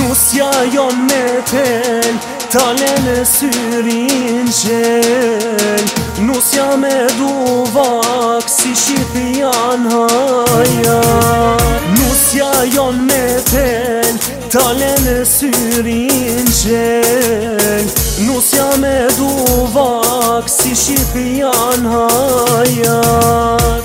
Nusja jon me tel, tale në syrin qel. Nusja me duvak, si shqipi janë haja. Nusja jon me tel, tale në syrin qel. Nusja me duvak, si shqipi janë hajat.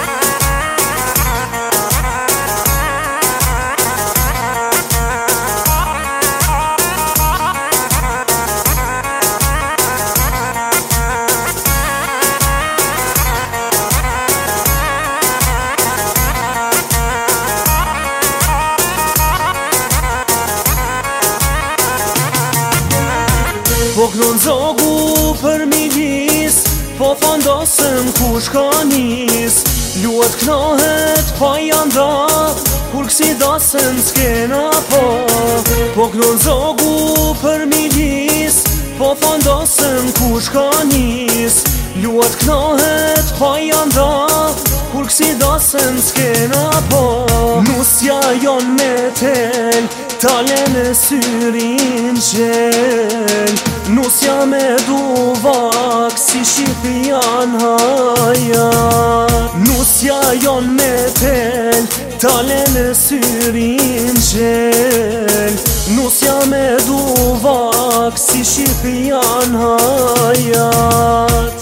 Po kënon zogu për milis, po fondosëm ku shkanis. Luat knohet pa janda, kur kësi dasën s'kena po. Po kënon zogu për milis, po fondosëm ku shkanis. Luat knohet pa janda, kur kësi dasën s'kena po. Nusja jon me tel, tale në syrin qel. Nusja me duvak, si shqipi janë hajat. Nusja jon me tel, tale në syrin qel. Nusja me duvak, si shqipi janë hajat.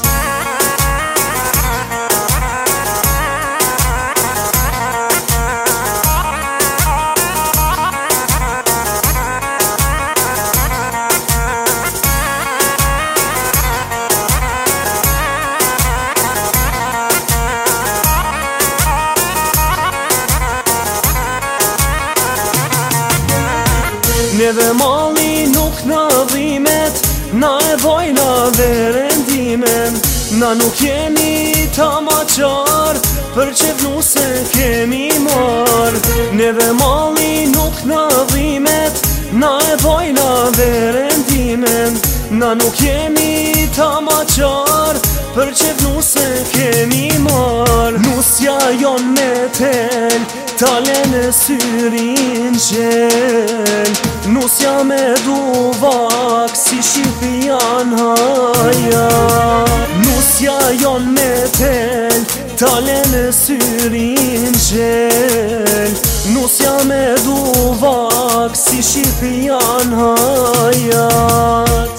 Neve mali nuk na dhimet, na e vojna dhe rendimen. Na nuk jemi ta maqar, për qevnuse kemi mar. Neve mali nuk na dhimet, na e vojna dhe rendimen. Na nuk jemi ta maqar, për qevnuse kemi mar. Nusja jon me tel, tale në syrin qel. Nusja me duvak, si shqipi janë hajat. Nusja jon me tel, tale në syrin qel. Nusja me duvak, si shqipi janë hajat.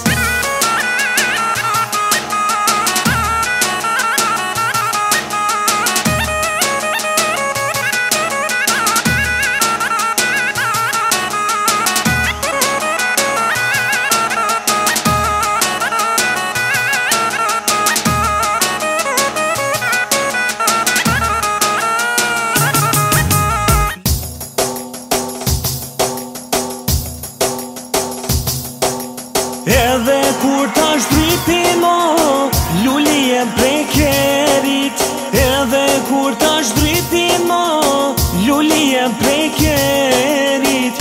Edhe kur tash dripi mo, luli e prekerit. Edhe kur tash dripi mo, luli e prekerit.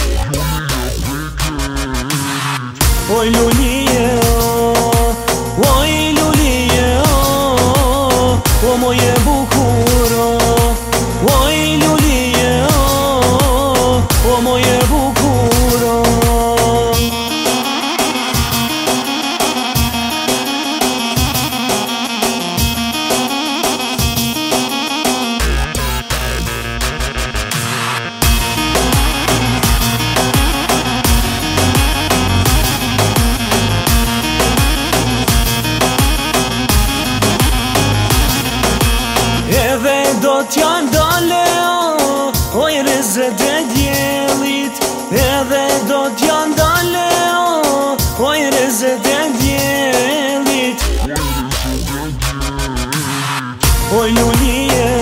Oj lulie o, oj lulie o, o moje bukuro. Oj lulie o, o moje bukuro. Do t'jan dale o, oj rezet e djelit. Edhe do t'jan dale o, oj rezet e djelit. Oj lulie